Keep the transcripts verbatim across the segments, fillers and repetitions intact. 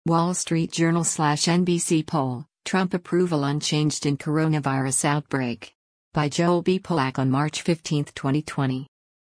Wall Street Journal slash N B C poll, Trump approval unchanged in coronavirus outbreak. By Joel B. Pollack on March fifteenth, twenty twenty.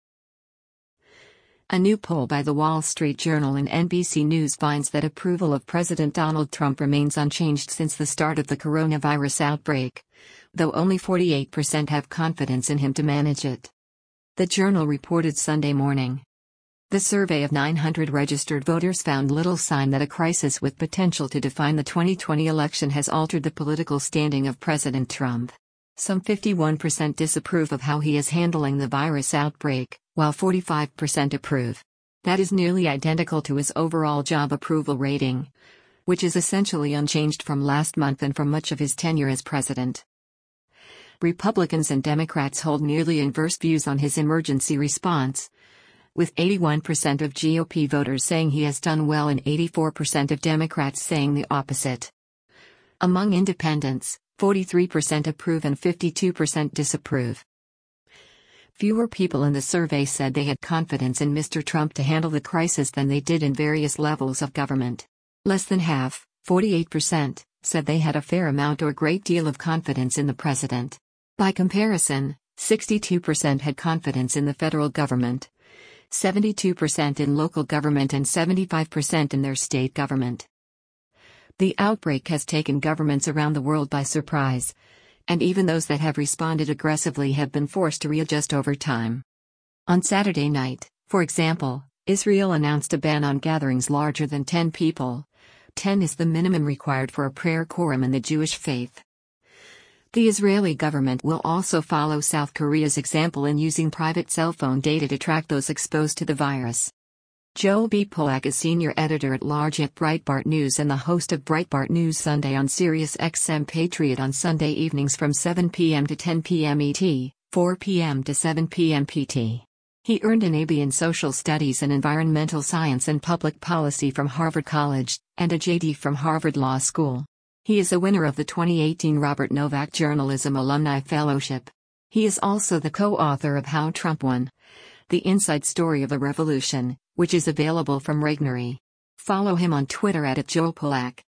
A new poll by the Wall Street Journal and N B C News finds that approval of President Donald Trump remains unchanged since the start of the coronavirus outbreak, though only forty-eight percent have confidence in him to manage it. The Journal reported Sunday morning. The survey of nine hundred registered voters found little sign that a crisis with potential to define the twenty twenty election has altered the political standing of President Trump. Some fifty-one percent disapprove of how he is handling the virus outbreak, while forty-five percent approve. That is nearly identical to his overall job approval rating, which is essentially unchanged from last month and from much of his tenure as president. Republicans and Democrats hold nearly inverse views on his emergency response, with eighty-one percent of G O P voters saying he has done well and eighty-four percent of Democrats saying the opposite. Among independents, forty-three percent approve and fifty-two percent disapprove. Fewer people in the survey said they had confidence in Mister Trump to handle the crisis than they did in various levels of government. Less than half, forty-eight percent, said they had a fair amount or great deal of confidence in the president. By comparison, sixty-two percent had confidence in the federal government, seventy-two percent in local government and seventy-five percent in their state government. The outbreak has taken governments around the world by surprise, and even those that have responded aggressively have been forced to readjust over time. On Saturday night, for example, Israel announced a ban on gatherings larger than ten people. ten is the minimum required for a prayer quorum in the Jewish faith. The Israeli government will also follow South Korea's example in using private cell phone data to track those exposed to the virus. Joel B. Pollack is senior editor-at-large at Breitbart News and the host of Breitbart News Sunday on Sirius X M Patriot on Sunday evenings from seven p m to ten p m E T, four p m to seven p m P T. He earned an A B in Social Studies and Environmental Science and Public Policy from Harvard College, and a J D from Harvard Law School. He is a winner of the twenty eighteen Robert Novak Journalism Alumni Fellowship. He is also the co-author of How Trump Won: The Inside Story of a Revolution, which is available from Regnery. Follow him on Twitter at Joel Pollack.